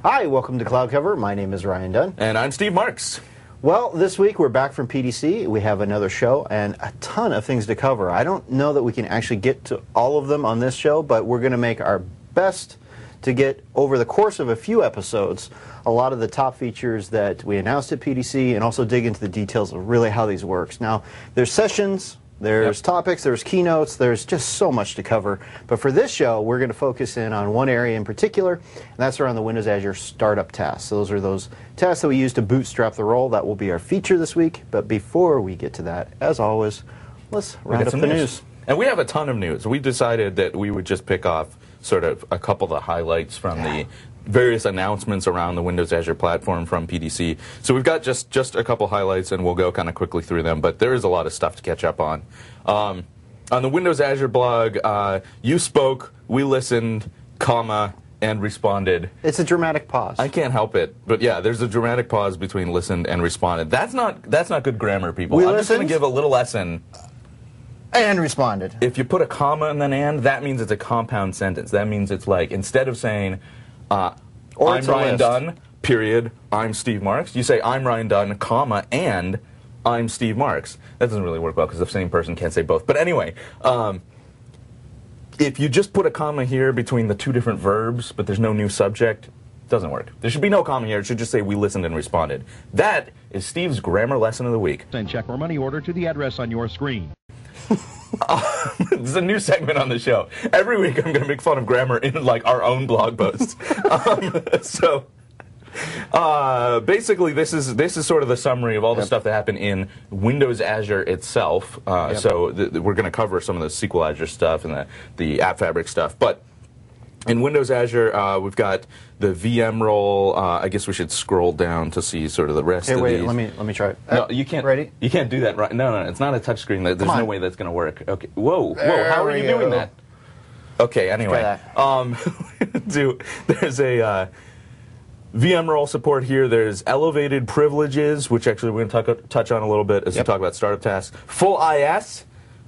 Hi, welcome to Cloud Cover. My name is Ryan Dunn. And I'm Steve Marks. Well, this week we're back from PDC. We have another show and a ton of things to cover. I don't know that we can actually get to all of them on this show, but we're going to make our best to get, over the course of a few episodes, a lot of the top features that we announced at PDC and also dig into the details of really how these works. Now, there's sessions, there's topics, there's keynotes, there's just so much to cover. But for this show, we're going to focus in on one area in particular, and that's around the Windows Azure startup tasks. So those are those tasks that we use to bootstrap the role. That will be our feature this week. But before we get to that, as always, let's round up the news. And we have a ton of news. We decided that we would just pick off sort of a couple of the highlights from the various announcements around the Windows Azure platform from PDC. So we've got just a couple highlights, and we'll go kind of quickly through them, but there is a lot of stuff to catch up on. On the Windows Azure blog, you spoke, we listened, and responded. It's a dramatic pause. I can't help it, but yeah, there's a dramatic pause between listened and responded. That's not good grammar, people. I'm just going to give a little lesson. And responded. If you put a comma and then and, that means it's a compound sentence. That means it's like, instead of saying, I'm Ryan Dunn, period, I'm Steve Marks, you say, I'm Ryan Dunn, comma, and I'm Steve Marks. That doesn't really work well because the same person can't say both. But anyway, if you just put a comma here between the two different verbs, but there's no new subject, it doesn't work. There should be no comma here. It should just say, we listened and responded. That is Steve's grammar lesson of the week. Send check or money order to the address on your screen. This is a new segment on the show. Every week I'm going to make fun of grammar in like our own blog posts. Basically this is sort of the summary of all the stuff that happened in Windows Azure itself. So we're going to cover some of the SQL Azure stuff and the App Fabric stuff. But in Windows Azure, we've got the VM role. I guess we should scroll down to see sort of the rest of these. Wait, let me try it. No, you can't. Ready? You can't do that right. No, it's not a touch screen. There's no way that's going to work. Okay. Whoa. How are you doing that? Okay. Anyway, there's a VM role support here. There's elevated privileges, which actually we're going to touch on a little bit as we talk about startup tasks. Full IS.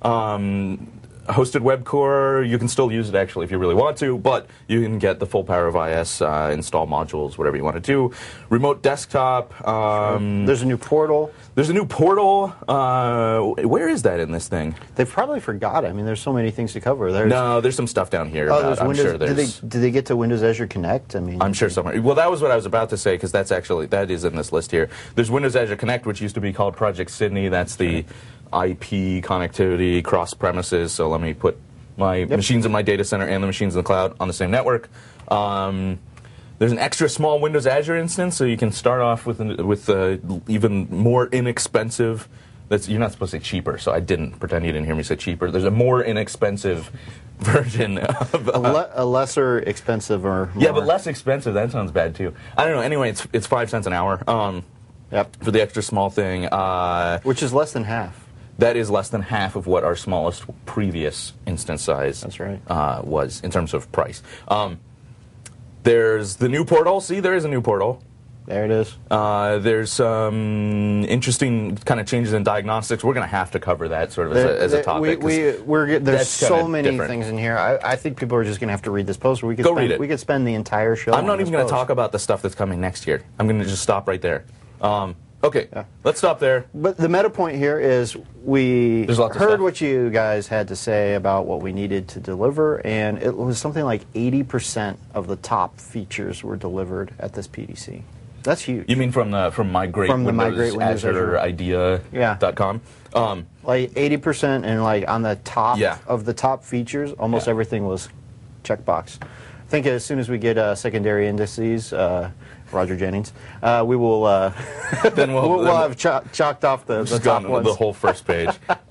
Hosted web core, you can still use it actually if you really want to, but you can get the full power of IS, install modules, whatever you want to do. Remote desktop. There's a new portal. There's a new portal. Where is that in this thing? They probably forgot. I mean, there's so many things to cover. There's some stuff down here. I'm sure there's. Did they get to Windows Azure Connect? I mean, I'm sure somewhere. Well, that was what I was about to say, because that is in this list here. There's Windows Azure Connect, which used to be called Project Sydney. That's the IP connectivity cross premises. So let me put my machines in my data center and the machines in the cloud on the same network. There's an extra small Windows Azure instance, so you can start off with even more inexpensive. You're not supposed to say cheaper, so I didn't pretend you didn't hear me say cheaper. There's a more inexpensive version of a lesser expensive or more. Yeah, but less expensive. That sounds bad too. I don't know. Anyway, it's 5 cents an hour. For the extra small thing, which is less than half. That is less than half of what our smallest previous instance size was in terms of price. There's the new portal. See, there is a new portal. There it is. There's some interesting kind of changes in diagnostics. We're going to have to cover that sort of as a topic. There's so many things in here. I think people are just going to have to read this post. We could spend the entire show. I'm not even going to talk about the stuff that's coming next year. I'm going to just stop right there. Let's stop there. But the meta point here is we heard what you guys had to say about what we needed to deliver, and it was something like 80% of the top features were delivered at this PDC. That's huge. You mean from Migrate Windows Azure idea.com? Like 80%, and like on the top of the top features, almost everything was checkbox. I think as soon as we get secondary indices, Roger Jennings, we will then we'll have chalked off the top ones. The whole first page.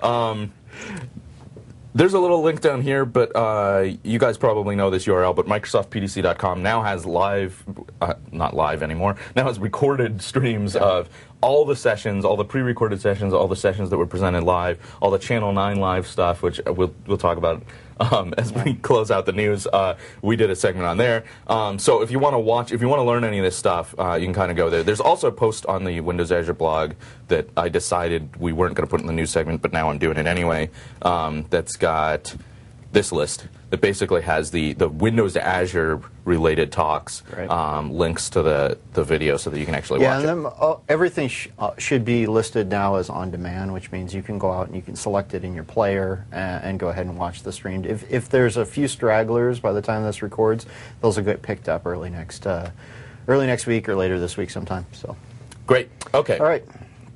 There's a little link down here, but you guys probably know this URL, but MicrosoftPDC.com now has not live anymore, now has recorded streams of all the sessions, all the pre-recorded sessions, all the sessions that were presented live, all the Channel 9 live stuff, which we'll talk about as we close out the news. We did a segment on there. So if you want to watch, if you want to learn any of this stuff, you can kind of go there. There's also a post on the Windows Azure blog that I decided we weren't going to put in the news segment, but now I'm doing it anyway. That's got this list that basically has the Windows to Azure related talks, Right. links to the video so that you can actually watch it. Yeah, and then everything should be listed now as on demand, which means you can go out and you can select it in your player and go ahead and watch the stream. If there's a few stragglers by the time this records, those will get picked up early next week or later this week sometime. So, Great. Okay. all right.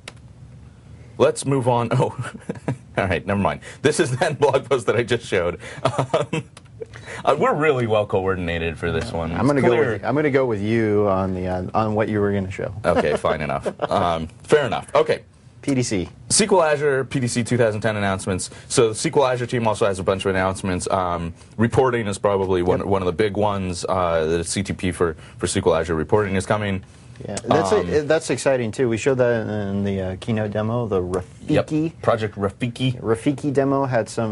Let's move on. Oh, all right, never mind. This is that blog post that I just showed. We're really well coordinated for this one. I'm going to go with you on the on what you were going to show. Okay, fine enough. Fair enough. Okay. PDC. SQL Azure PDC 2010 announcements. So the SQL Azure team also has a bunch of announcements. Reporting is probably one of the big ones. The CTP for SQL Azure reporting is coming. Yeah, that's exciting too. We showed that in the keynote demo. The Rafiki Project Rafiki demo had some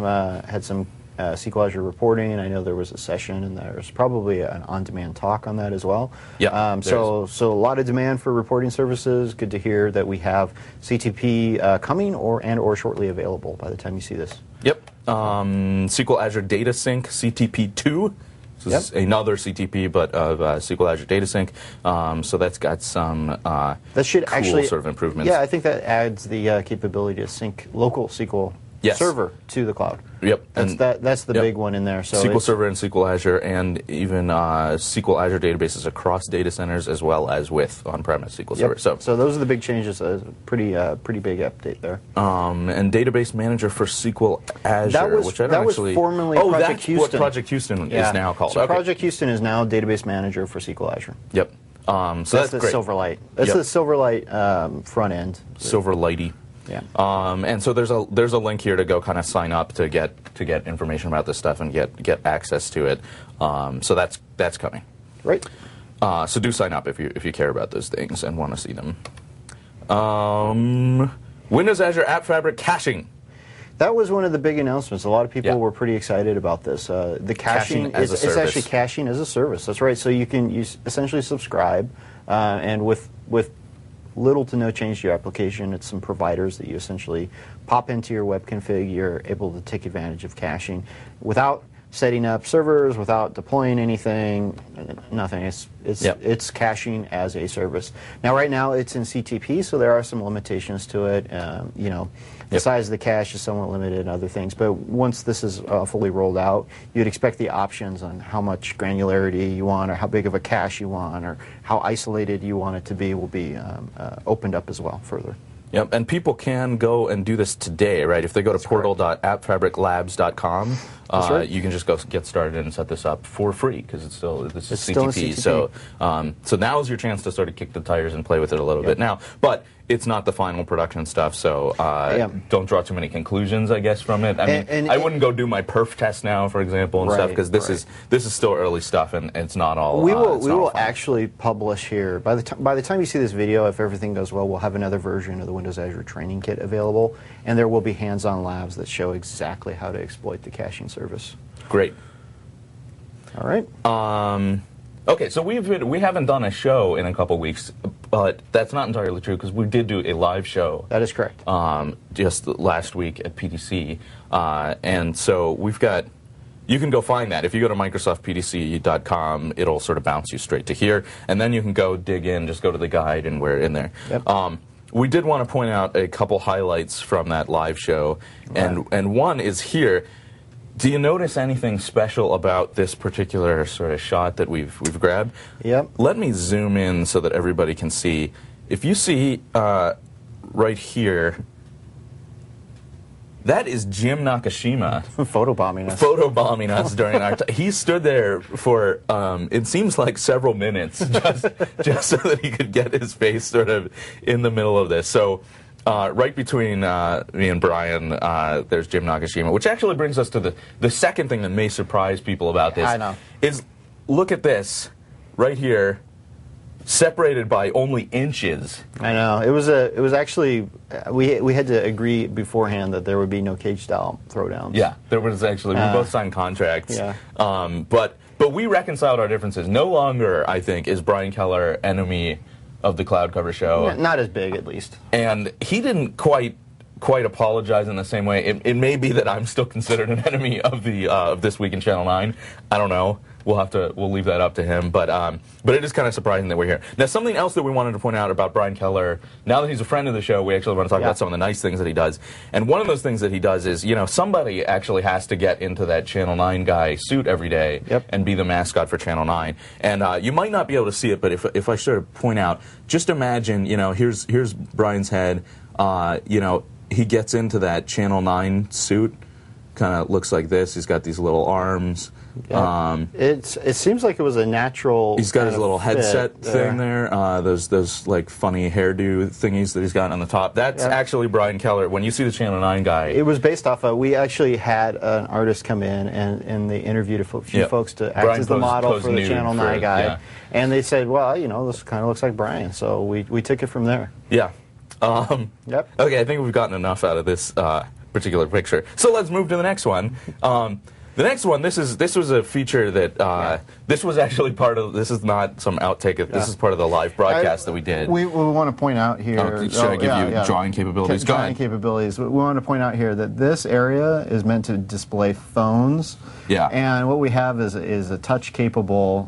SQL Azure reporting, and I know there was a session, and there's probably an on-demand talk on that as well. Yeah. So a lot of demand for reporting services. Good to hear that we have CTP coming or shortly available by the time you see this. Yep. SQL Azure Data Sync CTP2. This is another CTP, but of SQL Azure Data Sync. So that's got some that should cool actually sort of improvements. Yeah, I think that adds the capability to sync local SQL server to the cloud. Yep. That's the big one in there. So SQL Server and SQL Azure, and even SQL Azure databases across data centers as well as with on-premise SQL Server. So those are the big changes. Pretty big update there. And Database Manager for SQL Azure, which I don't was formerly Project Houston. What Project Houston is now called. So Project Houston is now Database Manager for SQL Azure. Yep. So that's the great. Silverlight. That's the Silverlight front end. Silverlighty. Yeah. And so there's a link here to go kind of sign up to get information about this stuff and get access to it. So that's coming. Right. So do sign up if you care about those things and want to see them. Windows Azure App Fabric caching. That was one of the big announcements. A lot of people were pretty excited about this. The caching is actually caching as a service. That's right. So you essentially subscribe, and with little to no change to your application, it's some providers that you essentially pop into your web config. You're able to take advantage of caching without setting up servers, without deploying anything, nothing. It's caching as a service. Now, right now, it's in CTP, so there are some limitations to it. The size of the cache is somewhat limited and other things. But once this is fully rolled out, you'd expect the options on how much granularity you want, or how big of a cache you want, or how isolated you want it to be will be opened up as well further. Yep, and people can go and do this today, right? If they go to portal.appfabriclabs.com, you can just go get started and set this up for free because it's still CTP. So now is your chance to sort of kick the tires and play with it a little bit now. But it's not the final production stuff, so don't draw too many conclusions, I guess, from it. I mean, I wouldn't go do my perf test now, for example, and stuff, because this is still early stuff and it's not all. We will actually publish here by the time you see this video. If everything goes well, we'll have another version of the Windows Azure Training Kit available, and there will be hands-on labs that show exactly how to exploit the caching service. Great. All right. Okay, so we haven't done a show in a couple weeks, but that's not entirely true because we did do a live show. That is correct. Just last week at PDC, and so we've got. You can go find that if you go to MicrosoftPDC.com. It'll sort of bounce you straight to here, and then you can go dig in. Just go to the guide, and we're in there. Yep. We did want to point out a couple highlights from that live show, and one is here. Do you notice anything special about this particular sort of shot that we've grabbed? Yep. Let me zoom in so that everybody can see. If you see right here, that is Jim Nakashima photobombing us during our time. He stood there for it seems like several minutes just so that he could get his face sort of in the middle of this. So. Right between me and Brian, there's Jim Nakashima, which actually brings us to the second thing that may surprise people about this. I know. Is look at this right here, separated by only inches. I know. It was actually we had to agree beforehand that there would be no cage style throwdowns. Yeah, there was actually we both signed contracts. Yeah. But we reconciled our differences. No longer, I think, is Brian Keller enemy of the Cloud Cover Show. Yeah, not as big, at least. And he didn't quite quite apologize in the same way. It may be that I'm still considered an enemy of the of This Week in Channel 9. I don't know. We'll leave that up to him. But it is kind of surprising that we're here. Now, something else that we wanted to point out about Brian Keller, now that he's a friend of the show, we actually want to talk about some of the nice things that he does. And one of those things that he does is, somebody actually has to get into that Channel 9 guy suit every day and be the mascot for Channel 9. And you might not be able to see it, but if I sort of point out, just imagine, here's Brian's head, he gets into that Channel 9 suit, kind of looks like this. He's got these little arms. Yeah. It seems like it was a natural. He's got his little headset thing there. Those like funny hairdo thingies that he's got on the top. That's actually Brian Keller. When you see the Channel 9 guy, it was based off of. We actually had an artist come in and they interviewed a few folks to act as the model for the Channel 9 guy, and they said, well, this kind of looks like Brian, so we took it from there. Yeah. Okay, I think we've gotten enough out of this particular picture. So let's move to the next one. The next one, this was a feature that this was actually part of. This is not some outtake. This is part of the live broadcast that we did. We want to point out here. Should I give you drawing capabilities? Drawing capabilities. We want to point out here that this area is meant to display phones. Yeah. And what we have is a touch capable.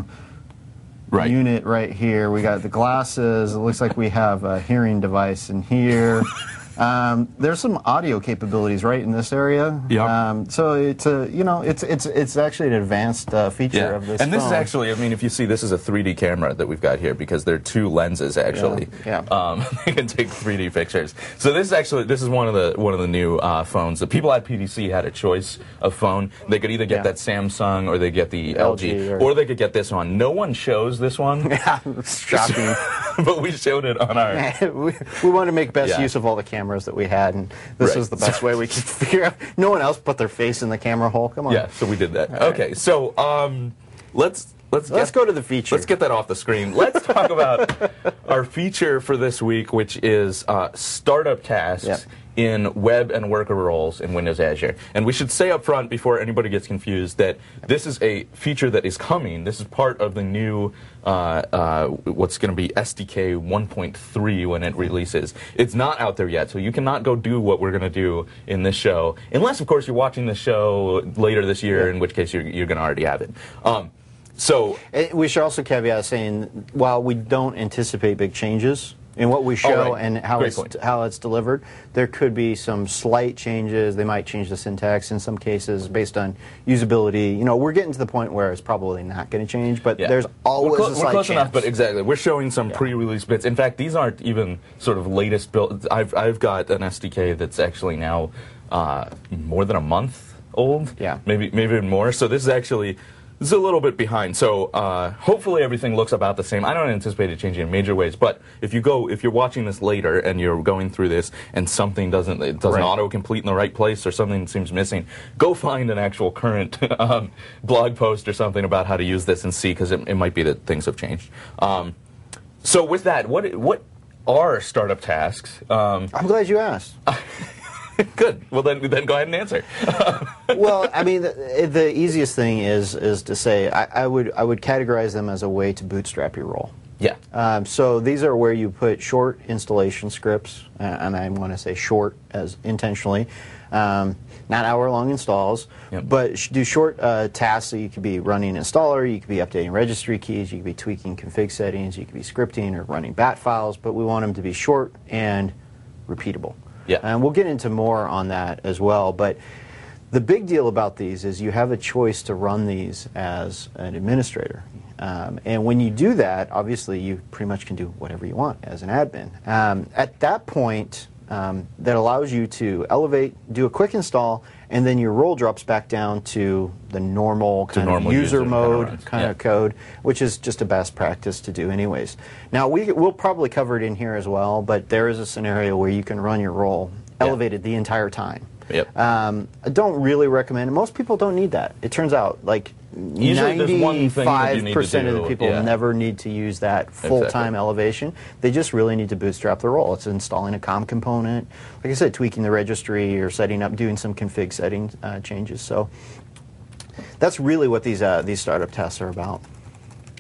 Unit right here. We got the glasses. It looks like we have a hearing device in here. There's some audio capabilities right in this area. Yep. So it's it's actually an advanced feature of this. And this phone. is actually, if you see, this is a 3D camera that we've got here because there are two lenses actually. They can take 3D pictures. So this is one of the new phones. The people at PDC had a choice of phone. They could either get that Samsung or they get the LG or they could get this one. No one shows this one. Yeah, shocking. But we showed it on our. we want to make best use of all the cameras that we had, and this was the best way we could figure out. No one else put their face in the camera hole. Come on. Yeah, so we did that. Okay, so let's go to the feature. Let's get that off the screen. Let's talk about our feature for this week, which is startup tasks in web and worker roles in Windows Azure. And we should say up front, before anybody gets confused, that this is a feature that is coming. This is part of the new, what's going to be SDK 1.3 when it releases. It's not out there yet, so you cannot go do what we're going to do in this show, unless, of course, you're watching the show later this year, in which case you're going to already have it. So we should also caveat saying, while we don't anticipate big changes in what we show and how it's delivered, there could be some slight changes. They might change the syntax in some cases based on usability. We're getting to the point where it's probably not going to change, but there's always a slight We're close chance. enough, but exactly. We're showing some pre-release bits. In fact, these aren't even sort of latest build. I've got an SDK that's actually now more than a month old. Yeah. Maybe even more. So this is actually. This is a little bit behind, so hopefully everything looks about the same. I don't anticipate it changing in major ways, but if you're watching this later and you're going through this and something doesn't auto-complete in the right place or something seems missing, go find an actual current blog post or something about how to use this and see, because it might be that things have changed. So with that, what are startup tasks? I'm glad you asked. Good. Well, then go ahead and answer. Well, the easiest thing is to say I would categorize them as a way to bootstrap your role. Yeah. So these are where you put short installation scripts, and I want to say short as intentionally, not hour-long installs, but do short tasks. So you could be running installer, you could be updating registry keys, you could be tweaking config settings, you could be scripting or running bat files, but we want them to be short and repeatable. Yeah. And we'll get into more on that as well, but the big deal about these is you have a choice to run these as an administrator. And when you do that, obviously you pretty much can do whatever you want as an admin. At that point, that allows you to elevate, do a quick install, and then your role drops back down to the normal kind of user mode kind of code, which is just a best practice to do anyways. Now, we'll probably cover it in here as well, but there is a scenario where you can run your role elevated the entire time. Yep. I don't really recommend it. Most people don't need that. It turns out, like, usually 95% of the people never need to use that full-time elevation. They just really need to bootstrap the role. It's installing a COM component, like I said, tweaking the registry or setting up, doing some config setting changes. So that's really what these startup tests are about. So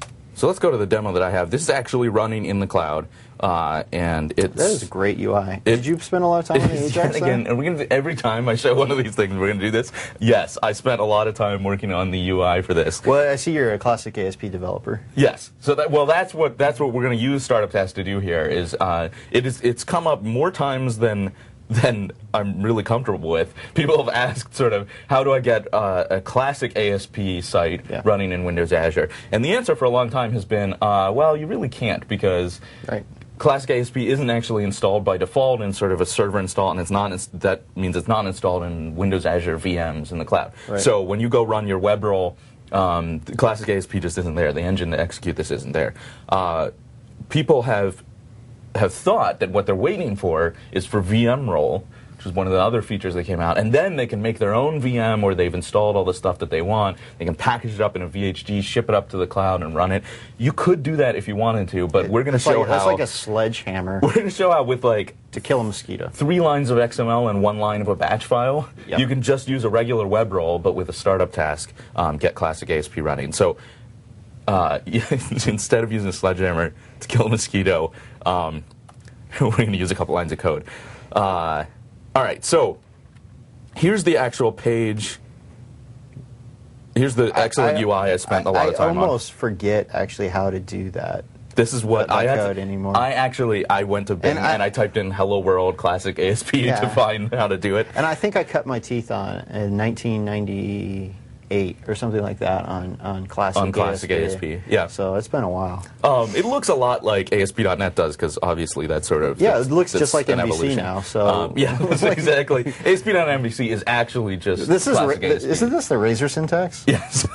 So let's go to the demo that I have. This is actually running in the cloud, and it's... That is a great UI. Did you spend a lot of time on the Ajax? Again, are we gonna, every time I show one of these things, we're going to do this? Yes, I spent a lot of time working on the UI for this. Well, I see you're a classic ASP developer. Yes. So that's what we're going to use Startup Task to do here. It's come up more times than I'm really comfortable with. People have asked sort of, how do I get a classic ASP site running in Windows Azure? And the answer for a long time has been, well, you really can't, because classic ASP isn't actually installed by default in sort of a server install, and that means it's not installed in Windows Azure VMs in the cloud. Right. So when you go run your WebRoll, the classic ASP just isn't there. The engine to execute this isn't there. People have thought that what they're waiting for is for VMroll, which is one of the other features that came out, and then they can make their own VM where they've installed all the stuff that they want. They can package it up in a VHD, ship it up to the cloud, and run it. You could do that if you wanted to, but we're going to show how... That's like a sledgehammer. We're going to show how with, like... To kill a mosquito. 3 lines of XML and 1 line of a batch file. Yep. You can just use a regular WebRoll, but with a startup task, get classic ASP running. So instead of using a sledgehammer to kill a mosquito, we're going to use a couple lines of code. All right, so here's the actual page. Here's the excellent UI I spent a lot of time on. I almost forget actually how to do that. This is what I had code anymore. I went to Bing and I typed in "Hello World Classic ASP" to find how to do it. And I think I cut my teeth on it in 1998 or something like that on classic ASP. Yeah. So it's been a while. It looks a lot like ASP.NET does, because obviously that's sort of it looks just like MVC evolution now. So yeah, exactly. ASP.NET MVC is actually just classic ASP. Isn't this the Razor syntax? Yes.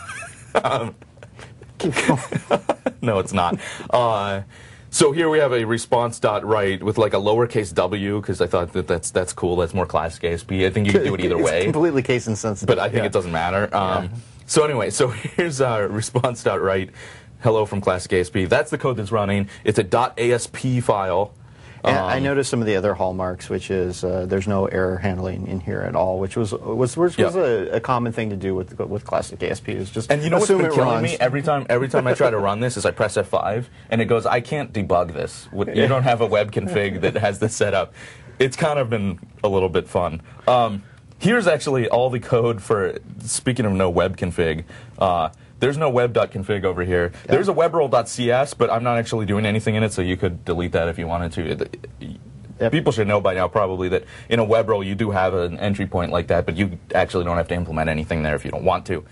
No, it's not. So here we have a response.write with like a lowercase w, because I thought that's cool. That's more classic ASP. I think you can do it either way. It's completely case insensitive. But I think it doesn't matter. So anyway, so here's response.write. Hello from classic ASP. That's the code that's running. It's a .asp file. And I noticed some of the other hallmarks, which is there's no error handling in here at all, which was a common thing to do with classic ASP. Is just and you know what's been killing me every time I try to run this is I press F5 and it goes, I can't debug this. You don't have a web config that has this set up. It's kind of been a little bit fun. Here's actually all the code for, speaking of no web config. There's no web.config over here. Yeah. There's a webroll.cs, but I'm not actually doing anything in it, so you could delete that if you wanted to. Yep. People should know by now probably that in a webroll you do have an entry point like that, but you actually don't have to implement anything there if you don't want to.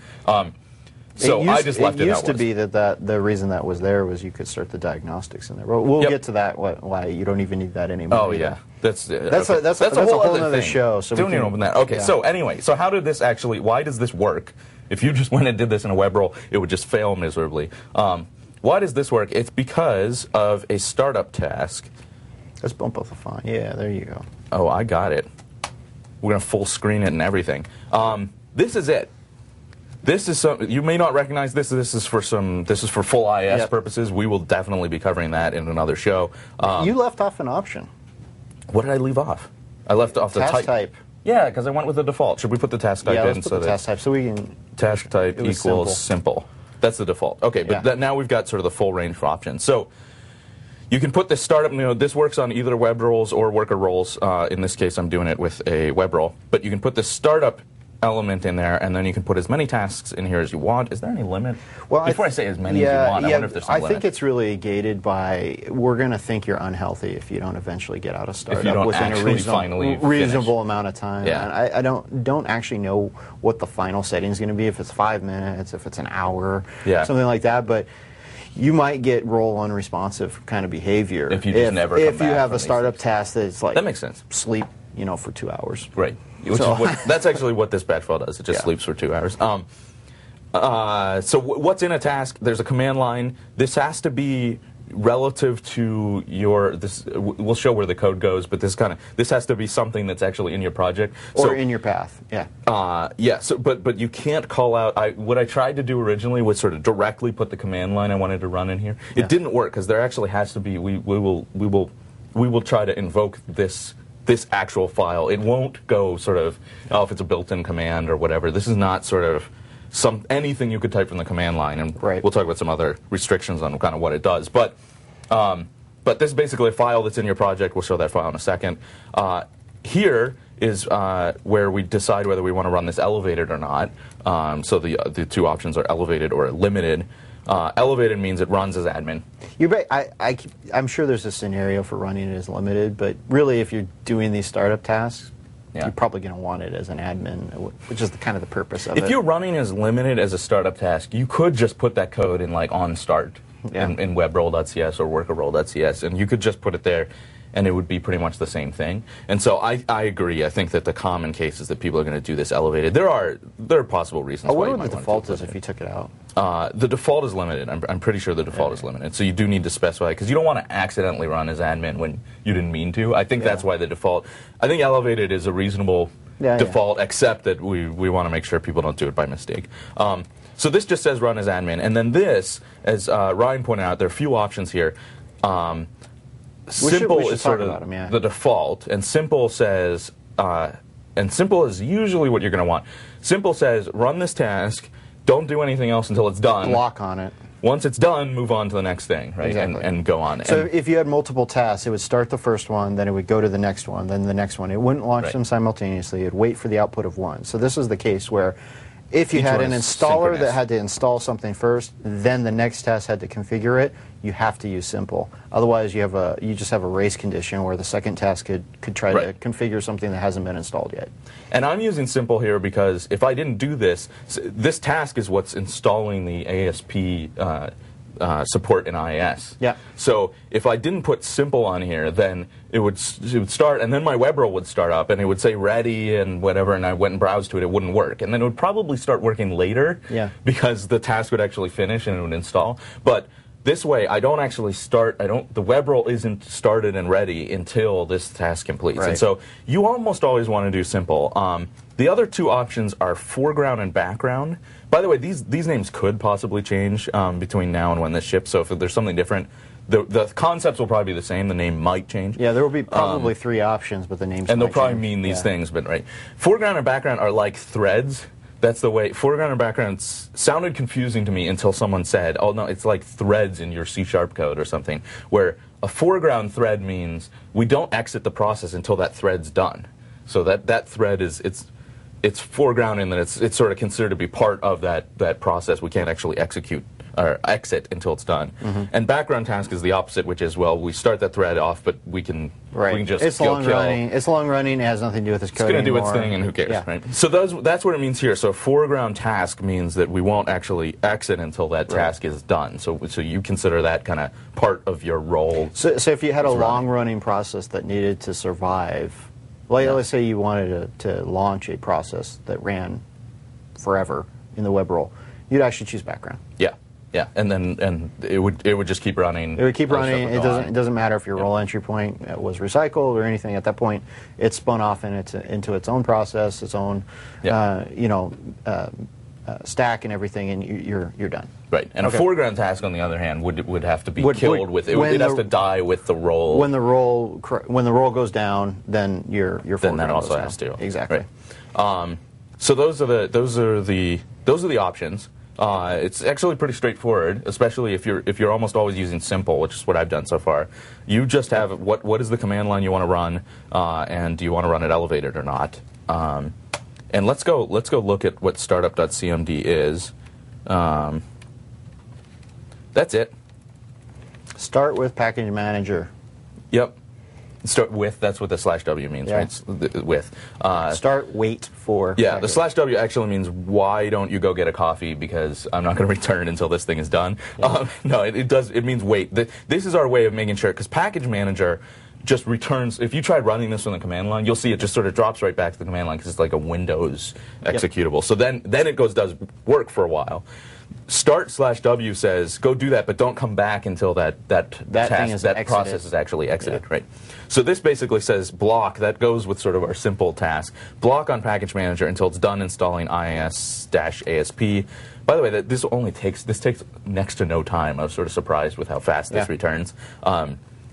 So I just left it. It used to be that the reason that was there was you could start the diagnostics in there. We'll get to that. Why you don't even need that anymore. Oh yeah, that's a whole other show. So don't even open that. Okay, so anyway, so how did this actually? Why does this work? If you just went and did this in a WebRoll, it would just fail miserably. Why does this work? It's because of a startup task. Let's bump up the font. Yeah, there you go. Oh, I got it. We're gonna full screen it and everything. This is it. This is you may not recognize this. This is for full IIS purposes. We will definitely be covering that in another show. You left off an option. What did I leave off? I left off the type. Yeah, because I went with the default. Should we put the task type in? Let's put the task type so we can... Task type equals simple. That's the default. Okay, but now we've got sort of the full range of options. So you can put this startup, this works on either web rolls or worker rolls. In this case, I'm doing it with a web roll. But you can put this startup element in there, and then you can put as many tasks in here as you want. Is there any limit? Well, before I say as many as you want, I wonder if there's some limit. I think it's really gated by, we're going to think you're unhealthy if you don't eventually get out of startup within a reasonable amount of time. Yeah. And I don't actually know what the final setting is going to be, if it's 5 minutes, if it's an hour, something like that. But you might get role unresponsive kind of behavior if you just never come back. If you have a startup task that's like, that makes sense. Sleep, for 2 hours. Right. That's actually what this batch file does. It just sleeps for 2 hours. So what's in a task? There's a command line. This has to be relative to your. We'll show where the code goes, but this has to be something that's actually in your project or in your path. Yeah. So, but you can't call out. What I tried to do originally was sort of directly put the command line I wanted to run in here. It didn't work because there actually has to be. We will try to invoke this actual file. It won't go sort of, if it's a built-in command or whatever. This is not sort of anything you could type from the command line, and Right. we'll talk about some other restrictions on kind of what it does. But this is basically a file that's in your project. We'll show that file in a second. Here is where we decide whether we want to run this elevated or not. So the two options are elevated or limited. Elevated means it runs as admin. I'm sure there's a scenario for running it as limited, but really, if you're doing these startup tasks, you're probably going to want it as an admin, which is kind of the purpose of it. If you're running as limited as a startup task, you could just put that code in like on start in webrole.cs or workerrole.cs, and you could just put it there, and it would be pretty much the same thing. And so I agree. I think that the common case is that people are going to do this elevated. There are possible reasons. I wonder what the default is if you took it out. The default is limited. I'm pretty sure the default is limited. So you do need to specify, because you don't want to accidentally run as admin when you didn't mean to. I think that's why the default. I think elevated is a reasonable default, except that we want to make sure people don't do it by mistake. So this just says run as admin, and then this, as Ryan pointed out, there are a few options here. Simple is sort of the default, and simple says, and simple is usually what you're going to want. Simple says run this task. Don't do anything else until it's done. Block on it. Once it's done, move on to the next thing, right? Exactly. And go on. So if you had multiple tasks, it would start the first one, then it would go to the next one, then the next one. It wouldn't launch them simultaneously. It would wait for the output of one. So this is the case where if you had an installer that had to install something first, then the next task had to configure it, you have to use simple. Otherwise, you just have a race condition where the second task could try to configure something that hasn't been installed yet. And I'm using simple here because if I didn't do this, this task is what's installing the ASP support in IIS. Yeah. So if I didn't put simple on here, then it would start, and then my WebRole would start up, and it would say ready and whatever, and I went and browsed to it, it wouldn't work. And then it would probably start working later because the task would actually finish and it would install. But this way, I don't actually start, the WebRole isn't started and ready until this task completes. Right. And so you almost always want to do simple. The other two options are foreground and background. By the way, these names could possibly change between now and when this ships, so if there's something different, the concepts will probably be the same, the name might change. Yeah, there will be probably three options, but the names and might they'll probably change. mean these things, but right. Foreground and background are like threads. That's the way. Foreground and background sounded confusing to me until someone said, oh no, it's like threads in your C# code or something, where a foreground thread means we don't exit the process until that thread's done. So that thread is, it's foreground in that it's sort of considered to be part of that process. We can't actually execute or exit until it's done. And background task is the opposite, which is, well, we start that thread off, but we can just it's go long kill. running. It's long running. It has nothing to do with this code It's going to do anymore. its thing, and who cares, right? So that's what it means here. So foreground task means that we won't actually exit until that task is done. So you consider that kind of part of your role. So if you had a long-running process that needed to survive, let's say you wanted to launch a process that ran forever in the WebRole, you'd actually choose background. Yeah, and it would just keep running. It would keep running. It doesn't matter if your role entry point was recycled or anything. At that point, it spun off into its own process, its own stack and everything, and you're done. Right, and a foreground task, on the other hand, would have to be killed with it. It has to die with the role. When the role goes down, then your then that also has to exactly. Right. So those are the options. It's actually pretty straightforward, especially if you're almost always using simple, which is what I've done so far. You just have what is the command line you want to run, and do you want to run it elevated or not? And let's go look at what startup.cmd is. That's it. Start with package manager. Yep. Start with, that's what the /w means, right? It's with. Start wait for. Yeah, package. The /w actually means why don't you go get a coffee, because I'm not going to return until this thing is done. No, it does. It means wait. This is our way of making sure, because package manager just returns. If you tried running this from the command line, you'll see it just sort of drops right back to the command line because it's like a Windows executable. So then it does work for a while. Start /w says go do that, but don't come back until that process is actually exited, right? So this basically says block. That goes with sort of our simple task. Block on package manager until it's done installing IIS-ASP. By the way, this takes next to no time. I was sort of surprised with how fast this returns.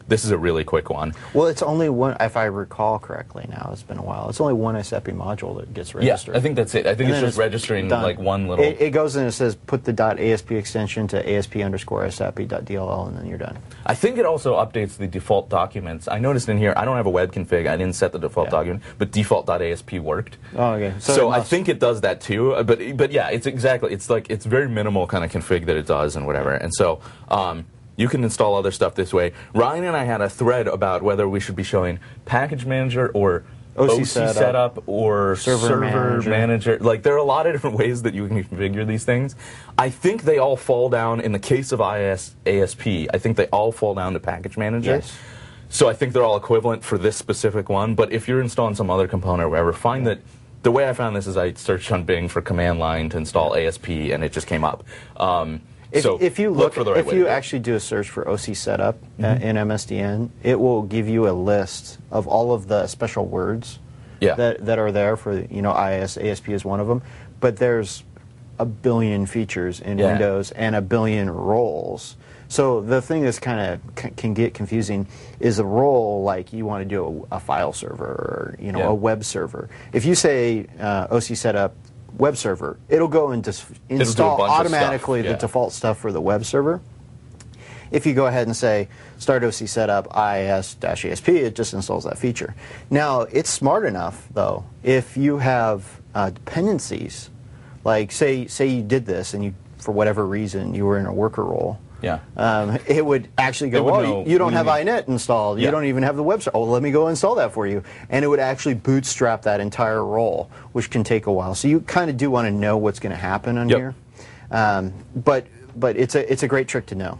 this is a really quick one. Well, it's only one, if I recall correctly now, it's been a while, it's only one ASCII module that gets registered. Yeah, I think that's it. I think it's just registering done. like one little... It goes in and it says put the .asp extension to asp_asapi.dll, and then you're done. I think it also updates the default documents. I noticed in here, I don't have a web config, I didn't set the default document, but default.asp worked. Oh, okay. So I think it does that too, but yeah, it's exactly, it's like, it's very minimal kind of config that it does and whatever, and so, you can install other stuff this way. Ryan and I had a thread about whether we should be showing package manager or OC setup or server manager. Like, there are a lot of different ways that you can configure these things. I think they all fall down, in the case of ASP, I think they all fall down to package manager. Yes. So I think they're all equivalent for this specific one. But if you're installing some other component or whatever, find that the way I found this is I searched on Bing for command line to install ASP, and it just came up. If you look for the right if way you actually do a search for OC setup in MSDN, it will give you a list of all of the special words that are there for, you know, ASP is one of them. But there's a billion features in Windows and a billion roles. So the thing that's kind of can get confusing is a role, like you want to do a file server or, you know, a web server. If you say OC setup web server, it'll go and install automatically the default stuff for the web server. If you go ahead and say start OC setup IIS-ASP, it just installs that feature. Now, it's smart enough, though, if you have dependencies, like say you did this and you, for whatever reason, you were in a worker role. It would actually go, oh, you don't have iNet installed. You don't even have the web server. Oh, let me go install that for you. And it would actually bootstrap that entire role, which can take a while. So you kind of do want to know what's going to happen on here. But it's a great trick to know.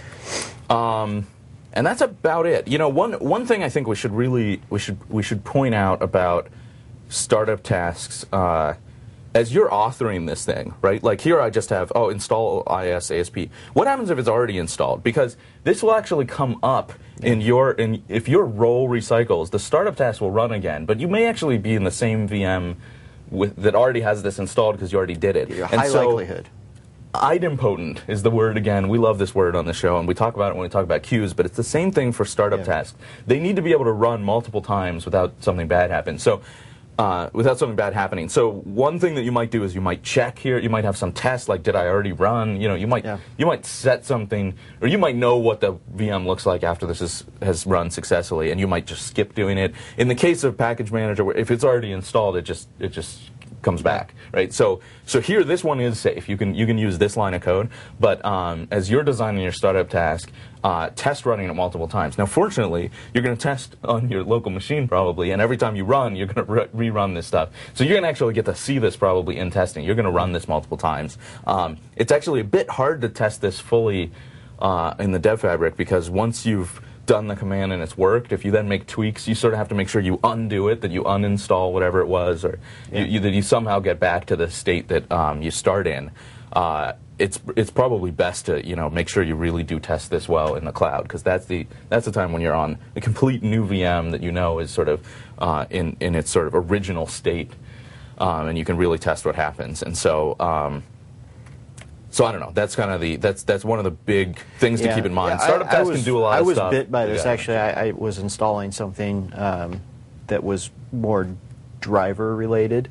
And that's about it. You know, one thing I think we should point out about startup tasks, as you're authoring this thing, right? Like here I just have, install IIS-ASP. What happens if it's already installed? Because this will actually come up if your role recycles, the startup task will run again, but you may actually be in the same VM that already has this installed because you already did it. High likelihood. Idempotent is the word again. We love this word on the show, and we talk about it when we talk about queues, but it's the same thing for startup tasks. They need to be able to run multiple times without something bad happening. So one thing that you might do is you might check here. You might have some test, like did I already run? You know, you might set something, or you might know what the VM looks like after this has run successfully, and you might just skip doing it. In the case of Package Manager, if it's already installed, it just comes back, right? So here, this one is safe. You can use this line of code, but as you're designing your startup task, test running it multiple times. Now, fortunately, you're going to test on your local machine probably, and every time you run, you're going to rerun this stuff. So you're going to actually get to see this probably in testing. You're going to run this multiple times. It's actually a bit hard to test this fully in the dev fabric, because once you've done the command and it's worked, if you then make tweaks, you sort of have to make sure you undo it, that you uninstall whatever it was, or that you somehow get back to the state that you start in. It's probably best to make sure you really do test this well in the cloud, because that's the time when you're on a complete new VM that is sort of in its sort of original state, and you can really test what happens. And so. So I don't know. That's kind of that's one of the big things to keep in mind. Startup tasks can do a lot of stuff. I was bit by this actually. I was installing something that was more driver related.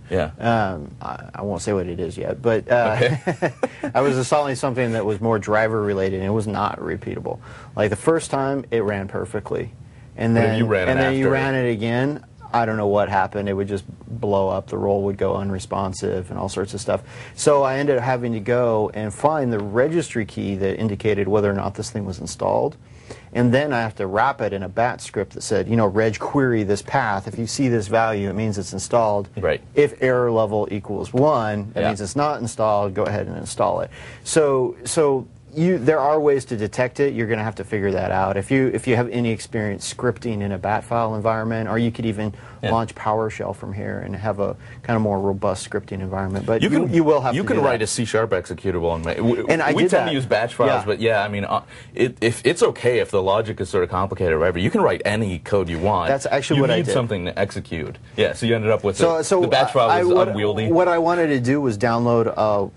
I won't say what it is yet, but I was installing something that was more driver related, and it was not repeatable. Like the first time, it ran perfectly, and then you ran it again. I don't know what happened. It would just blow up. The role would go unresponsive and all sorts of stuff. So I ended up having to go and find the registry key that indicated whether or not this thing was installed. And then I have to wrap it in a bat script that said, reg query this path. If you see this value, it means it's installed. Right. If error level equals 1, that means it's not installed. Go ahead and install it. So there are ways to detect it. You're going to have to figure that out. If you have any experience scripting in a bat file environment, or you could even launch PowerShell from here and have a kind of more robust scripting environment. But you will have to do that. You can write a C# executable, and we tend to use batch files. But I mean, if it's okay if the logic is sort of complicated or whatever, you can write any code you want. That's actually what I did. You need something to execute. Yeah, so you ended up with the batch file was unwieldy. What I wanted to do was download a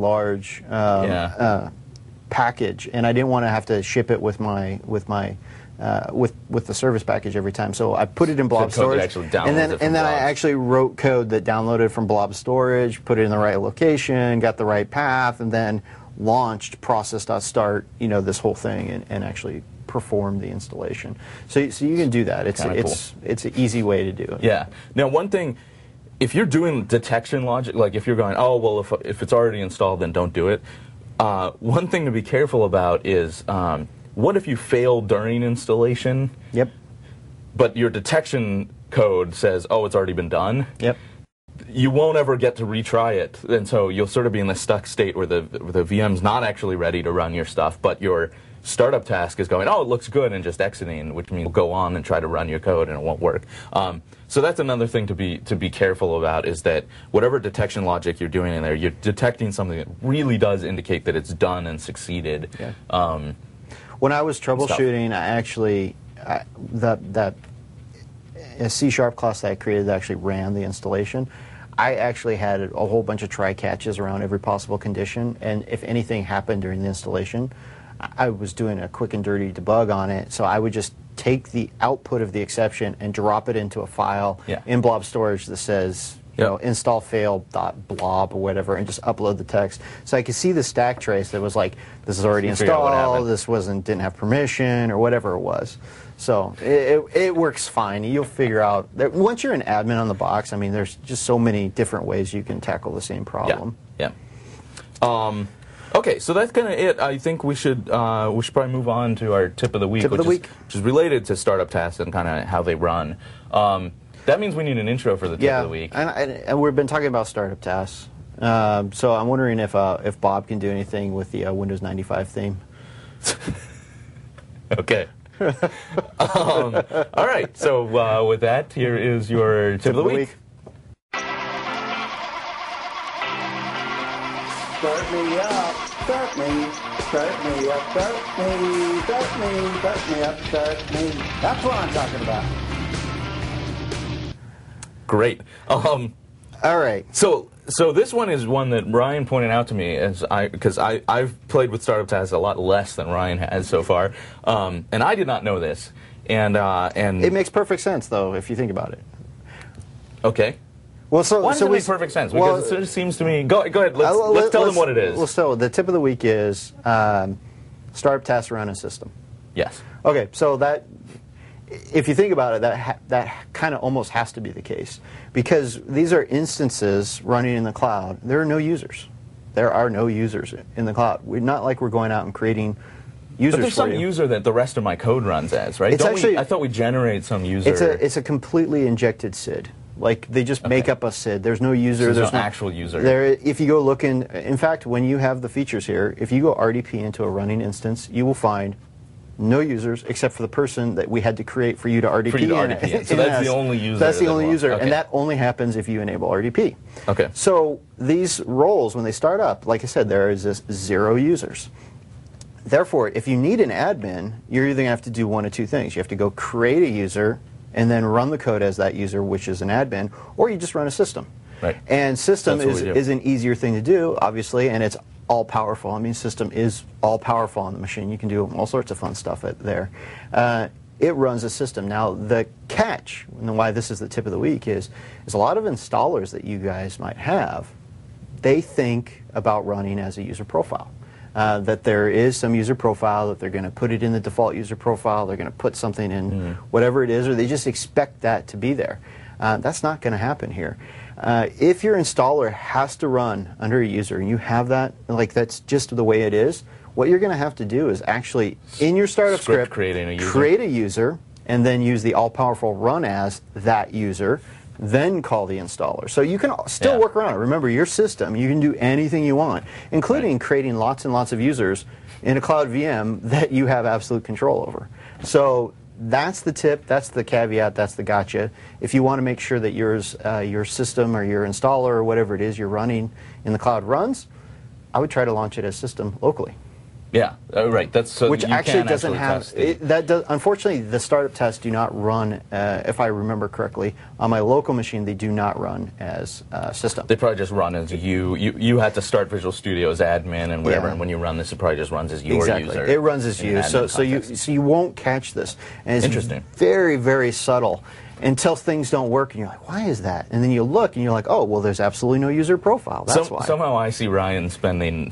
semi-large package, and I didn't want to have to ship it with my with the service package every time. So I put it in blob So code that storage, actually downloads it from and then I blobs. actually wrote code that downloaded from blob storage, put it in the right location, got the right path, and then launched process.start, this whole thing, and actually performed the installation. So you can do that. It's an easy way to do it. Yeah. Now, one thing, if you're doing detection logic, like if you're going, oh, well, if it's already installed, then don't do it. One thing to be careful about is, what if you fail during installation? Yep. But your detection code says, oh, it's already been done. Yep. You won't ever get to retry it, and so you'll sort of be in this stuck state where the VM's not actually ready to run your stuff, but your startup task is going, oh, it looks good, and just exiting, which means you'll go on and try to run your code and it won't work. So that's another thing to be careful about, is that whatever detection logic you're doing in there, you're detecting something that really does indicate that it's done and succeeded. Yeah. When I was troubleshooting, that a C# class that I created that actually ran the installation, I actually had a whole bunch of try catches around every possible condition, and if anything happened during the installation, I was doing a quick and dirty debug on it, so I would just take the output of the exception and drop it into a file in blob storage that says, install fail.blob or whatever, and just upload the text. So I could see the stack trace that was like, this is already installed, this didn't have permission, or whatever it was. So it works fine. You'll figure out that once you're an admin on the box, I mean, there's just so many different ways you can tackle the same problem. Yeah. Okay, so that's kind of it. I think we should probably move on to our tip of the week, which is related to startup tasks and kind of how they run. That means we need an intro for the tip of the week. And we've been talking about startup tasks. So I'm wondering if Bob can do anything with the Windows 95 theme. Okay. All right. So with that, here is your tip of the week. Start me up, start me, start me up, start me, start me, start me up, start me. That's what I'm talking about. Great. All right. So this one is one that Ryan pointed out to me, because I've played with startup tasks a lot less than Ryan has so far, and I did not know this. And it makes perfect sense, though, if you think about it. Okay. Well, Why does it make perfect sense? Because it seems to me. Go ahead. Let's tell them what it is. So the tip of the week is startup tasks run a system. Yes. Okay. So that, if you think about it, that kind of almost has to be the case, because these are instances running in the cloud. There are no users. There are no users in the cloud. We're not like we're going out and creating users. But there's some user that the rest of my code runs as, right? I thought we generate some user. It's a completely injected SID. Like, they just make up a SID. There's no user. So there's no actual user. If you go look in fact, when you have the features here, if you go RDP into a running instance, you will find no users except for the person that we had to create for you to RDP. So that's the only user. That's the only user, and that only happens if you enable RDP. Okay. So these roles, when they start up, like I said, there is this 0 users. Therefore, if you need an admin, you're either going to have to do one of two things. You have to go create a user and then run the code as that user, which is an admin, or you just run a system. Right. And system is an easier thing to do, obviously, and it's all-powerful. I mean, system is all-powerful on the machine. You can do all sorts of fun stuff there. It runs a system. Now, the catch, and why this is the tip of the week, is a lot of installers that you guys might have, they think about running as a user profile. That there is some user profile, that they're going to put it in the default user profile, they're going to put something in whatever it is, or they just expect that to be there. That's not going to happen here. If your installer has to run under a user, and you have that, like that's just the way it is, what you're going to have to do is actually, in your startup script create a user, and then use the all-powerful run as that user, then call the installer. So you can still work around it. Remember, your system, you can do anything you want, including creating lots and lots of users in a cloud VM that you have absolute control over. So that's the tip, that's the caveat, that's the gotcha. If you want to make sure that your system or your installer or whatever it is you're running in the cloud runs, I would try to launch it as system locally. Yeah, right. That's so which you actually can doesn't have test the- that. Unfortunately, the startup tests do not run. If I remember correctly, on my local machine, they do not run as system. They probably just run as you had to start Visual Studio as admin and whatever, Yeah. and when you run this, it probably just runs as your Exactly. user. It runs as in you, an so admin so you won't catch this. And it's Interesting. very, very subtle until things don't work, and you're like, why is that? And then you look, and you're like, oh, well, there's absolutely no user profile. That's why. Somehow I see Ryan spending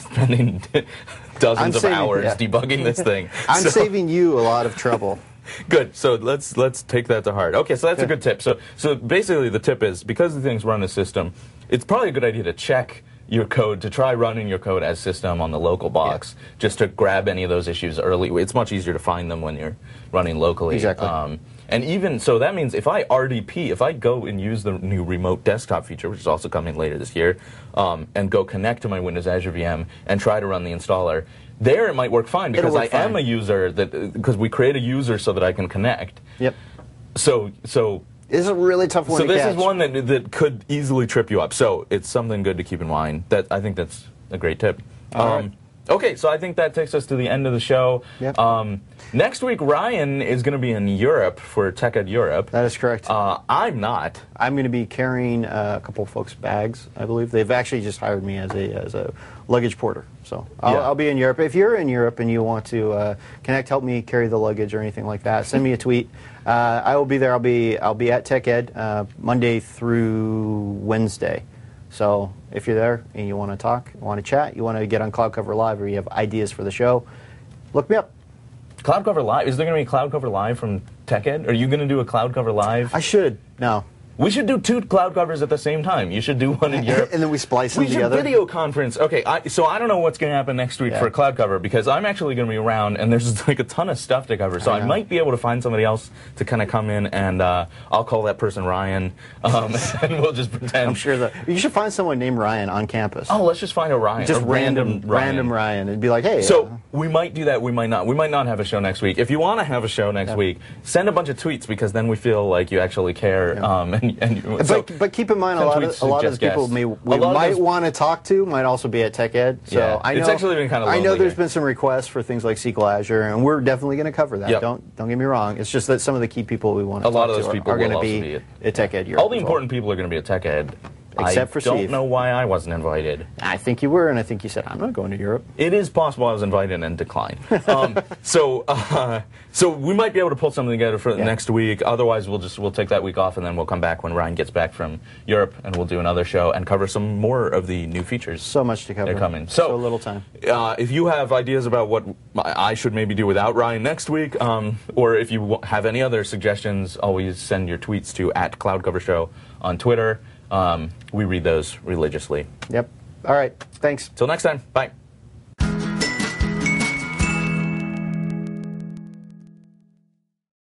dozens of hours debugging this thing. I'm saving you a lot of trouble. Good. So let's take that to heart. Okay, so that's a good tip. So basically the tip is, because the things run as system, it's probably a good idea to check your code, to try running your code as system on the local box, just to grab any of those issues early. It's much easier to find them when you're running locally. Exactly. And even so, that means if I RDP, if I go and use the new remote desktop feature, which is also coming later this year, and go connect to my Windows Azure VM and try to run the installer, there it might work fine because I am a user because we create a user so that I can connect. Yep. So This is a really tough one so to this catch. is one that could easily trip you up. So it's something good to keep in mind. That I think that's a great tip. All right. Okay, so I think that takes us to the end of the show. Yep. Next week, Ryan is going to be in Europe for TechEd Europe. That is correct. I'm not. I'm going to be carrying a couple of folks' bags, I believe. They've actually just hired me as a luggage porter. So I'll be in Europe. If you're in Europe and you want to connect, help me carry the luggage or anything like that, send me a tweet. I will be there. I'll be at TechEd Monday through Wednesday. So if you're there and you want to talk, you want to chat, you want to get on Cloud Cover Live, or you have ideas for the show, look me up. Cloud Cover Live? Is there going to be Cloud Cover Live from TechEd? Are you going to do a Cloud Cover Live? I should. No. We should do 2 cloud covers at the same time. You should do one in Europe. And then we splice them together. We should video conference. Okay, so I don't know what's going to happen next week for a cloud cover, because I'm actually going to be around, and there's like a ton of stuff to cover. So I might be able to find somebody else to kind of come in, and I'll call that person Ryan, and we'll just pretend. I'm sure that you should find someone named Ryan on campus. Oh, let's just find a Ryan. Just a random Ryan. It'd be like, hey. So we might do that. We might not. We might not have a show next week. If you want to have a show next week, send a bunch of tweets, because then we feel like you actually care. But keep in mind, a lot of the people we might want to talk to might also be at TechEd. So I know it's actually been kind of. I know there's been some requests for things like SQL Azure, and we're definitely going to cover that. Yep. Don't get me wrong. It's just that some of the key people we want to talk to. A lot of those those people are going to will be at TechEd Europe. All the important people are going to be at TechEd. Except for Steve. I don't know why I wasn't invited. I think you were, and I think you said, I'm not going to Europe. It is possible I was invited and declined. So we might be able to pull something together for next week. Otherwise, we'll take that week off, and then we'll come back when Ryan gets back from Europe, and we'll do another show and cover some more of the new features. So much to cover. They're coming. So little time. If you have ideas about what I should maybe do without Ryan next week, or if you have any other suggestions, always send your tweets to @CloudCoverShow on Twitter. We read those religiously. Yep. All right. Thanks. Till next time. Bye.